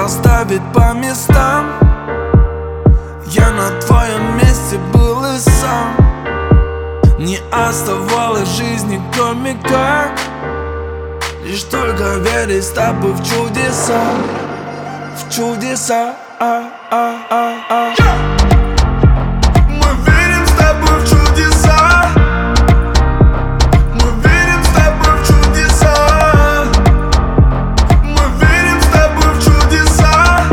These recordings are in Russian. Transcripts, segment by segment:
расставить по местам. Я на твоем месте был и сам. Не оставалось в жизни, кроме как лишь только верить с тобой в чудеса. В чудеса. Мы верим с тобой в чудеса. Мы верим с тобой в чудеса. Мы верим с тобой в чудеса.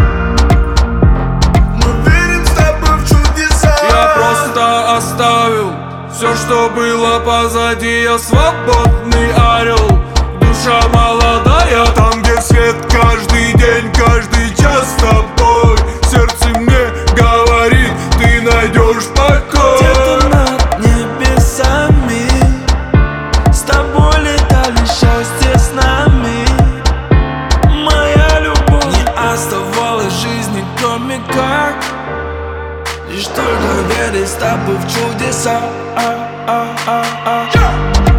Мы верим с тобой в чудеса. Я просто оставил все, что было позади. Я свободный орел, душа молодая. Там, где свет каждый день, каждый час с тобой. Сердце мне говорит, ты найдешь покой. Где-то над небесами с тобой летали счастье с нами. Моя любовь. Не оставалось в жизни, кроме как лишь только верить с тобой в чудеса.